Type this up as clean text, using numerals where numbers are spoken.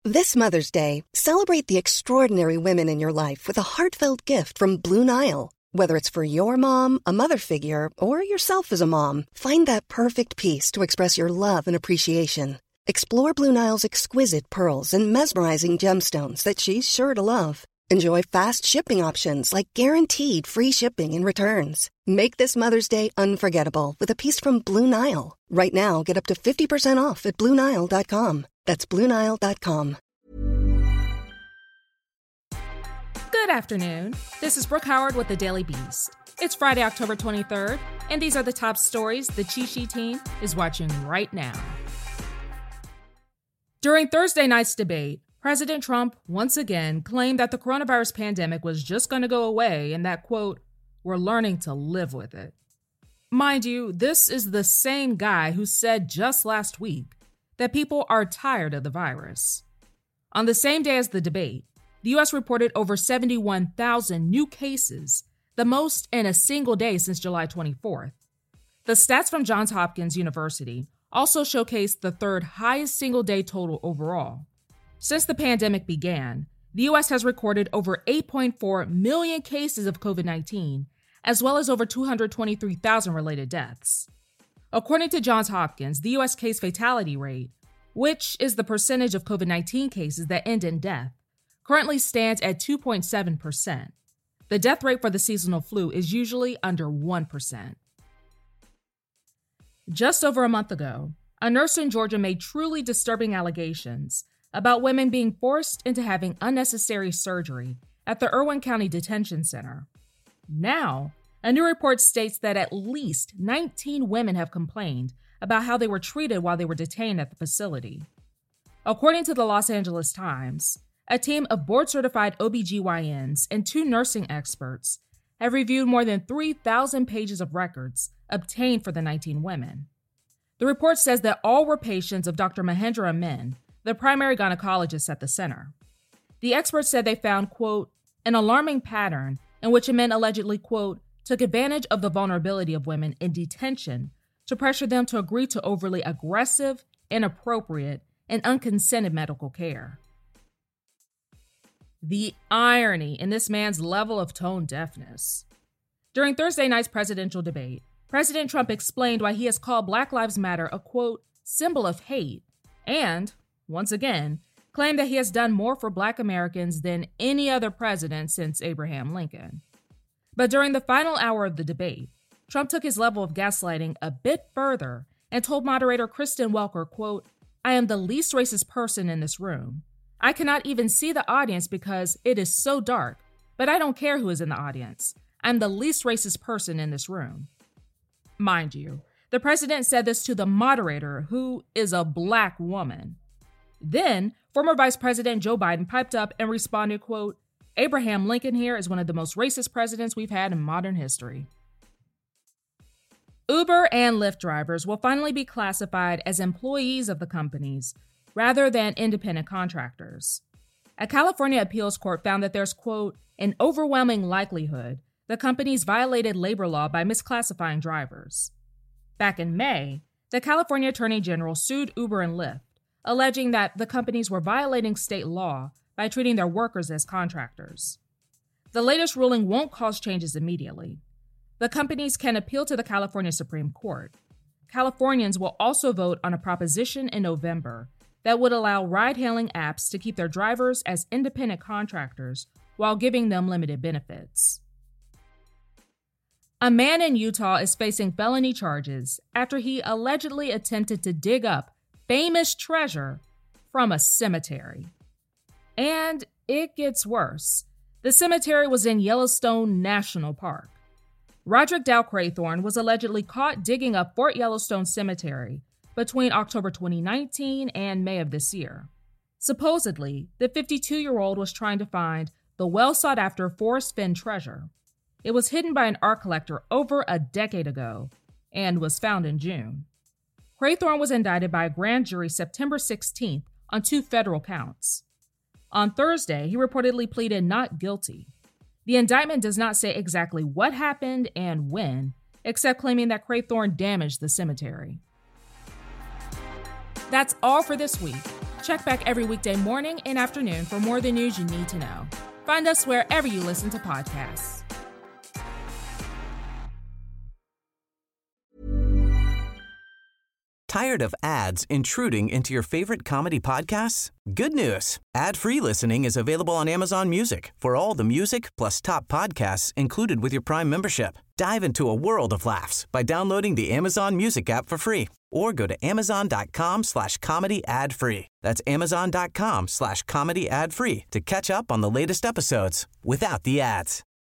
This Mother's Day, celebrate the extraordinary women in your life with a heartfelt gift from Blue Nile. Whether it's for your mom, a mother figure, or yourself as a mom, find that perfect piece to express your love and appreciation. Explore Blue Nile's exquisite pearls and mesmerizing gemstones that she's sure to love. Enjoy fast shipping options like guaranteed free shipping and returns. Make this Mother's Day unforgettable with a piece from Blue Nile. Right now, get up to 50% off at BlueNile.com. That's BlueNile.com. Good afternoon. This is Brooke Howard with The Daily Beast. It's Friday, October 23rd, and these are the top stories the Chi team is watching right now. During Thursday night's debate, President Trump once again claimed that the coronavirus pandemic was just going to go away and that, quote, we're learning to live with it. Mind you, this is the same guy who said just last week that people are tired of the virus. On the same day as the debate, the U.S. reported over 71,000 new cases, the most in a single day since July 24th. The stats from Johns Hopkins University also showcased the third highest single-day total overall. Since the pandemic began, the U.S. has recorded over 8.4 million cases of COVID-19, as well as over 223,000 related deaths. According to Johns Hopkins, the U.S. case fatality rate, which is the percentage of COVID-19 cases that end in death, currently stands at 2.7%. The death rate for the seasonal flu is usually under 1%. Just over a month ago, a nurse in Georgia made truly disturbing allegations about women being forced into having unnecessary surgery at the Irwin County Detention Center. Now, a new report states that at least 19 women have complained about how they were treated while they were detained at the facility. According to the Los Angeles Times, a team of board-certified OBGYNs and 2 nursing experts have reviewed more than 3,000 pages of records obtained for the 19 women. The report says that all were patients of Dr. Mahendra Amin, the primary gynecologist at the center. The experts said they found, quote, an alarming pattern in which Amin allegedly, quote, took advantage of the vulnerability of women in detention to pressure them to agree to overly aggressive, inappropriate, and unconsented medical care. The irony in this man's level of tone deafness. During Thursday night's presidential debate, President Trump explained why he has called Black Lives Matter a, quote, symbol of hate, and, once again, claimed that he has done more for Black Americans than any other president since Abraham Lincoln. But during the final hour of the debate, Trump took his level of gaslighting a bit further and told moderator Kristen Welker, quote, I am the least racist person in this room. I cannot even see the audience because it is so dark, but I don't care who is in the audience. I'm the least racist person in this room. Mind you, the president said this to the moderator, who is a Black woman. Then, former Vice President Joe Biden piped up and responded, quote, Abraham Lincoln here is one of the most racist presidents we've had in modern history. Uber and Lyft drivers will finally be classified as employees of the companies rather than independent contractors. A California appeals court found that there's, quote, an overwhelming likelihood the companies violated labor law by misclassifying drivers. Back in May, the California Attorney General sued Uber and Lyft, alleging that the companies were violating state law by treating their workers as contractors. The latest ruling won't cause changes immediately. The companies can appeal to the California Supreme Court. Californians will also vote on a proposition in November that would allow ride-hailing apps to keep their drivers as independent contractors while giving them limited benefits. A man in Utah is facing felony charges after he allegedly attempted to dig up famous treasure from a cemetery. And it gets worse. The cemetery was in Yellowstone National Park. Roderick Dow Craythorne was allegedly caught digging up Fort Yellowstone Cemetery between October 2019 and May of this year. Supposedly, the 52-year-old was trying to find the well-sought-after Forrest Fenn treasure. It was hidden by an art collector over a decade ago and was found in June. Craythorne was indicted by a grand jury September 16th on 2 federal counts. On Thursday, he reportedly pleaded not guilty. The indictment does not say exactly what happened and when, except claiming that Craythorne damaged the cemetery. That's all for this week. Check back every weekday morning and afternoon for more of the news you need to know. Find us wherever you listen to podcasts. Tired of ads intruding into your favorite comedy podcasts? Good news. Ad-free listening is available on Amazon Music for all the music plus top podcasts included with your Prime membership. Dive into a world of laughs by downloading the Amazon Music app for free or go to amazon.com/comedy ad-free. That's amazon.com/comedy ad-free to catch up on the latest episodes without the ads.